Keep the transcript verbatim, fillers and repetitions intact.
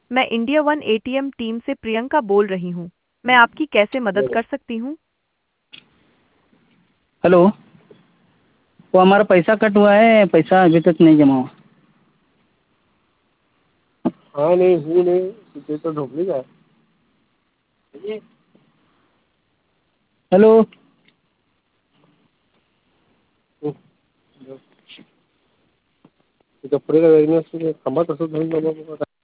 मैं India one ATM team से प्रियंका बोल रही हूँ। मैं आपकी कैसे मदद कर सकती हूँ? हेलो। वो हमारा पैसा कट हुआ है, पैसा अभी तक नहीं जमा हुआ। हाँ नहीं हूँ नहीं तिथे तो ढोकली का हेलो। कपडे का थांबा तसंच धरून